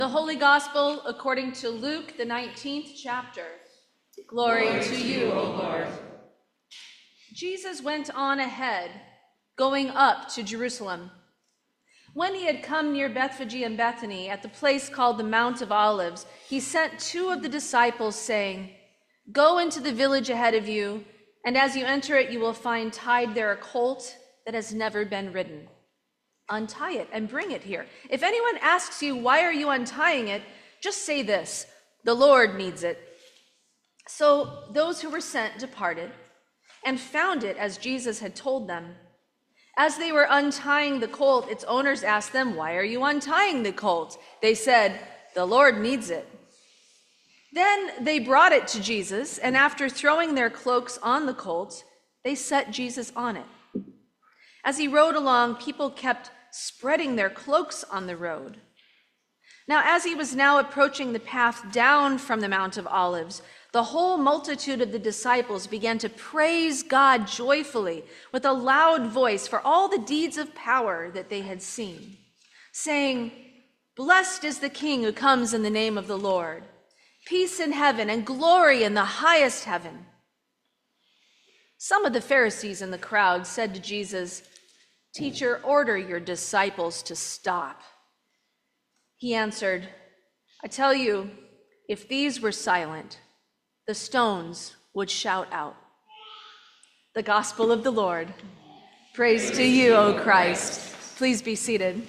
The Holy Gospel according to Luke, the 19th chapter. Glory to you, O Lord. Jesus went on ahead, going up to Jerusalem. When he had come near Bethphage and Bethany, at the place called the Mount of Olives, he sent two of the disciples, saying, "Go into the village ahead of you, and as you enter it, you will find tied there a colt that has never been ridden. Untie it and bring it here. If anyone asks you, 'Why are you untying it?' just say this, 'The Lord needs it.'" So those who were sent departed and found it as Jesus had told them. As they were untying the colt, its owners asked them, "Why are you untying the colt?" They said, "The Lord needs it." Then they brought it to Jesus, and after throwing their cloaks on the colt, they set Jesus on it. As he rode along, people kept spreading their cloaks on the road. Now, as he was now approaching the path down from the Mount of Olives, the whole multitude of the disciples began to praise God joyfully with a loud voice for all the deeds of power that they had seen, saying, "Blessed is the King who comes in the name of the Lord. Peace in heaven and glory in the highest heaven." Some of the Pharisees in the crowd said to Jesus, "Teacher, order your disciples to stop." He answered, "I tell you, if these were silent, the stones would shout out." The gospel of the Lord. Praise to you, O Christ. Please be seated.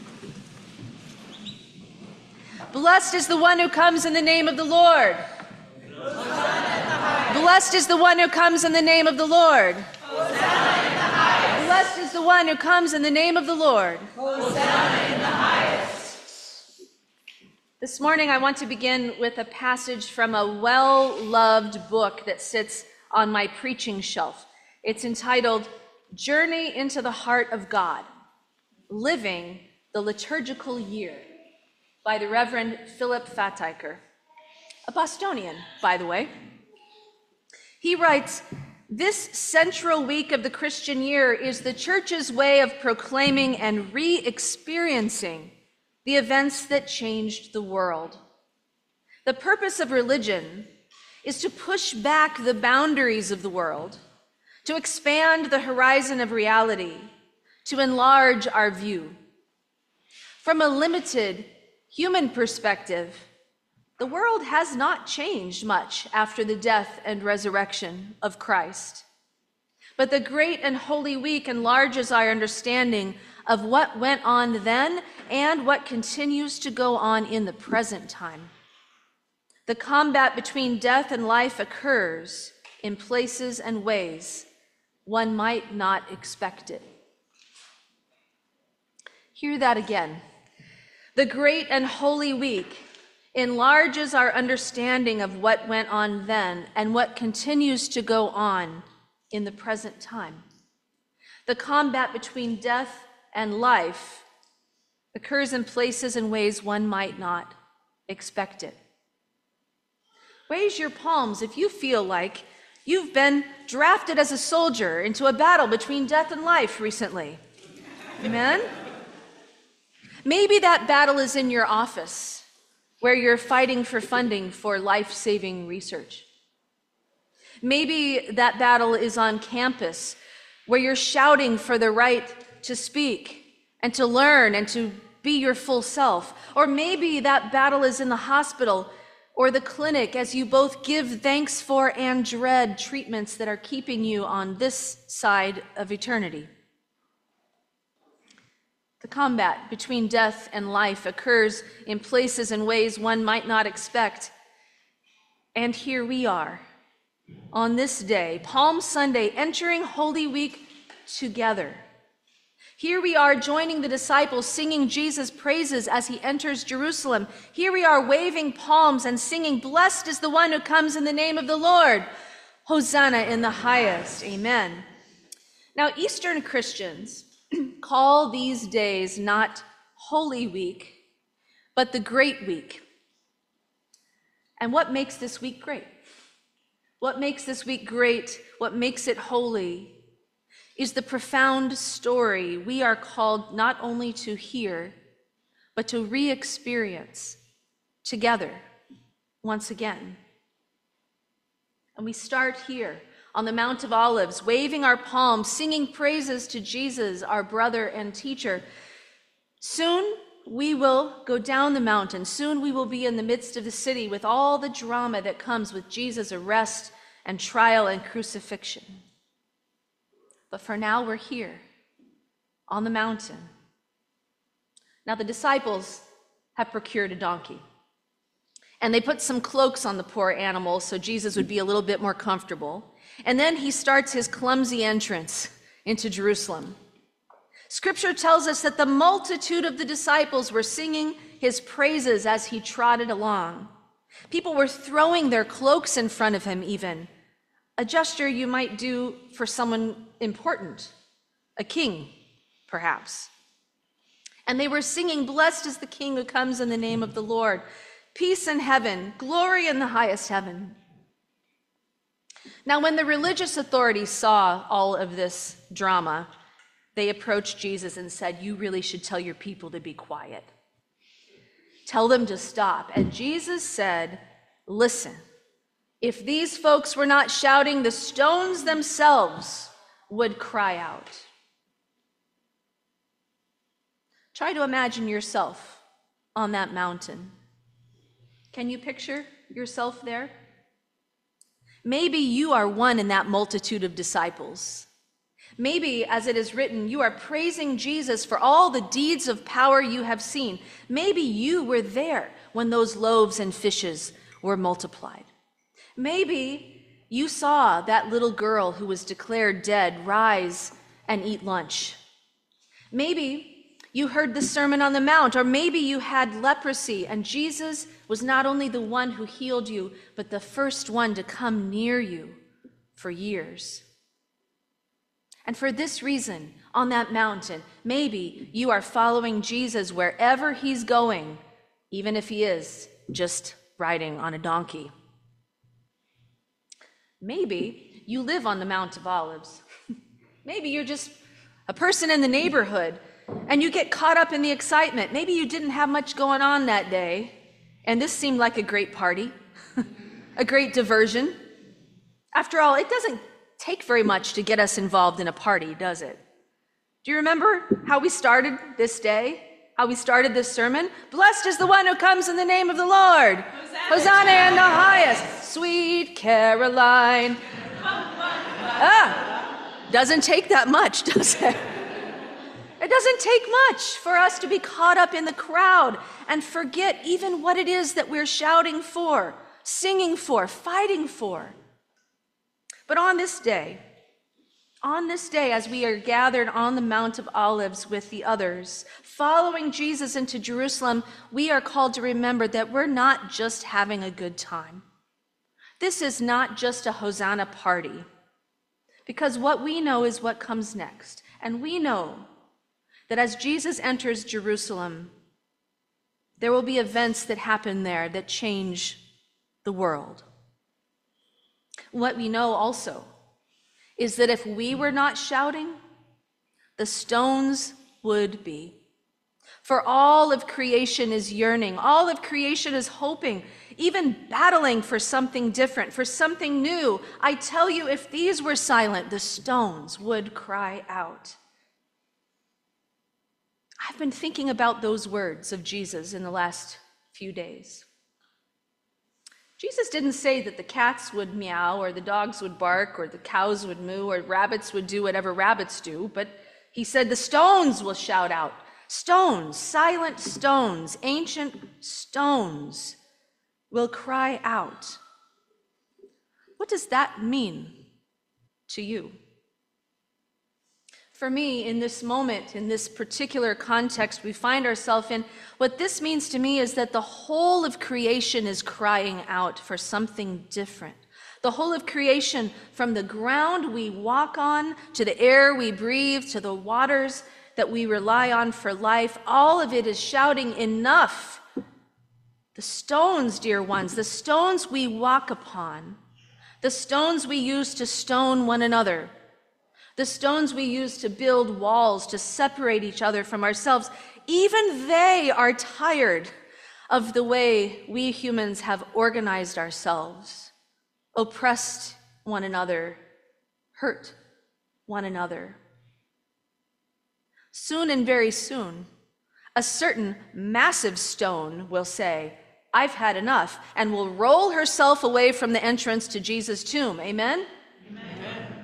Blessed is the one who comes in the name of the Lord. Blessed is the one who comes in the name of the Lord. Blessed is the one who comes in the name of the Lord. Hosanna in the highest. This morning, I want to begin with a passage from a well-loved book that sits on my preaching shelf. It's entitled, "Journey into the Heart of God, Living the Liturgical Year," by the Reverend Philip Fattiker, a Bostonian, by the way. He writes, "This central week of the Christian year is the Church's way of proclaiming and re-experiencing the events that changed the world. The purpose of religion is to push back the boundaries of the world, to expand the horizon of reality, to enlarge our view. From a limited human perspective, the world has not changed much after the death and resurrection of Christ. But the great and holy week enlarges our understanding of what went on then and what continues to go on in the present time. The combat between death and life occurs in places and ways one might not expect it." Hear that again. The great and holy week enlarges our understanding of what went on then and what continues to go on in the present time. The combat between death and life occurs in places and ways one might not expect it. Raise your palms if you feel like you've been drafted as a soldier into a battle between death and life recently. Amen? Maybe that battle is in your office, where you're fighting for funding for life-saving research. Maybe that battle is on campus, where you're shouting for the right to speak and to learn and to be your full self. Or maybe that battle is in the hospital or the clinic, as you both give thanks for and dread treatments that are keeping you on this side of eternity. The combat between death and life occurs in places and ways one might not expect. And here we are, on this day, Palm Sunday, entering Holy Week together. Here we are joining the disciples, singing Jesus' praises as he enters Jerusalem. Here we are waving palms and singing, "Blessed is the one who comes in the name of the Lord. Hosanna in the highest." Amen. Now, Eastern Christians call these days not Holy Week, but the Great Week. And what makes this week great? What makes this week great, what makes it holy, is the profound story we are called not only to hear, but to re-experience together once again. And we start here on the Mount of Olives, waving our palms, singing praises to Jesus, our brother and teacher. Soon we will go down the mountain. Soon we will be in the midst of the city with all the drama that comes with Jesus' arrest and trial and crucifixion. But for now, we're here on the mountain. Now, the disciples have procured a donkey, and they put some cloaks on the poor animal so Jesus would be a little bit more comfortable. And then he starts his clumsy entrance into Jerusalem. Scripture tells us that the multitude of the disciples were singing his praises as he trotted along. People were throwing their cloaks in front of him even, a gesture you might do for someone important, a king, perhaps. And they were singing, "Blessed is the King who comes in the name of the Lord. Peace in heaven, glory in the highest heaven." Now, when the religious authorities saw all of this drama, they approached Jesus and said, "You really should tell your people to be quiet. Tell them to stop." And Jesus said, "Listen, if these folks were not shouting, the stones themselves would cry out." Try to imagine yourself on that mountain. Can you picture yourself there? Maybe you are one in that multitude of disciples. Maybe, as it is written, you are praising Jesus for all the deeds of power you have seen. Maybe you were there when those loaves and fishes were multiplied. Maybe you saw that little girl who was declared dead rise and eat lunch. Maybe you heard the Sermon on the Mount, or maybe you had leprosy, and Jesus was not only the one who healed you, but the first one to come near you for years. And for this reason, on that mountain, maybe you are following Jesus wherever he's going, even if he is just riding on a donkey. Maybe you live on the Mount of Olives. Maybe you're just a person in the neighborhood and you get caught up in the excitement. Maybe you didn't have much going on that day, and this seemed like a great party, a great diversion. After all, it doesn't take very much to get us involved in a party, does it? Do you remember how we started this day? How we started this sermon? Blessed is the one who comes in the name of the Lord. Hosanna in the highest. Sweet Caroline. Doesn't take that much, does it? It doesn't take much for us to be caught up in the crowd and forget even what it is that we're shouting for, singing for, fighting for. But on this day, as we are gathered on the Mount of Olives with the others, following Jesus into Jerusalem, we are called to remember that we're not just having a good time. This is not just a Hosanna party, because what we know is what comes next. And we know that as Jesus enters Jerusalem, there will be events that happen there that change the world. What we know also is that if we were not shouting, the stones would be. For all of creation is yearning, all of creation is hoping, even battling for something different, for something new. I tell you, if these were silent, the stones would cry out. I've been thinking about those words of Jesus in the last few days. Jesus didn't say that the cats would meow, or the dogs would bark, or the cows would moo, or rabbits would do whatever rabbits do, but he said the stones will shout out. Stones, silent stones, ancient stones will cry out. What does that mean to you? For me, in this moment, in this particular context we find ourselves in, what this means to me is that the whole of creation is crying out for something different. The whole of creation, from the ground we walk on, to the air we breathe, to the waters that we rely on for life, all of it is shouting, enough. The stones, dear ones, the stones we walk upon, the stones we use to stone one another, the stones we use to build walls to separate each other from ourselves, even they are tired of the way we humans have organized ourselves, oppressed one another, hurt one another. Soon and very soon, a certain massive stone will say, "I've had enough," and will roll herself away from the entrance to Jesus' tomb. Amen? Amen.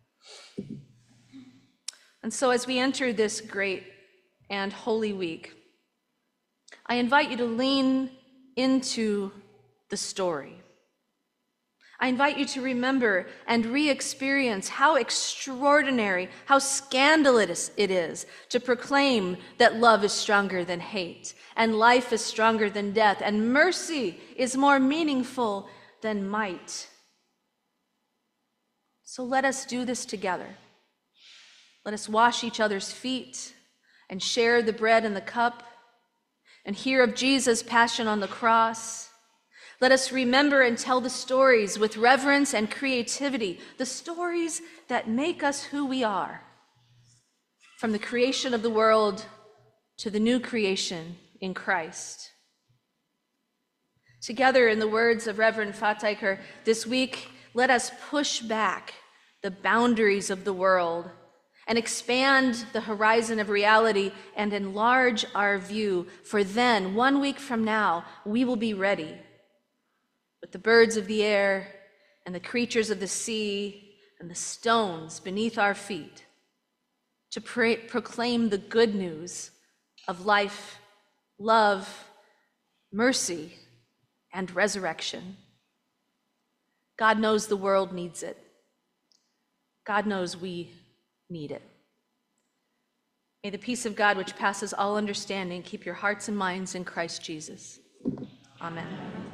And so as we enter this great and holy week, I invite you to lean into the story. I invite you to remember and re-experience how extraordinary, how scandalous it is to proclaim that love is stronger than hate, and life is stronger than death, and mercy is more meaningful than might. So let us do this together. Let us wash each other's feet and share the bread and the cup and hear of Jesus' passion on the cross. Let us remember and tell the stories with reverence and creativity, the stories that make us who we are, from the creation of the world to the new creation in Christ. Together, in the words of Reverend Fataiker this week, let us push back the boundaries of the world and expand the horizon of reality and enlarge our view, for then, 1 week from now, we will be ready with the birds of the air and the creatures of the sea and the stones beneath our feet to proclaim the good news of life, love, mercy, and resurrection. God knows the world needs it. God knows we need it. May the peace of God, which passes all understanding, keep your hearts and minds in Christ Jesus. Amen.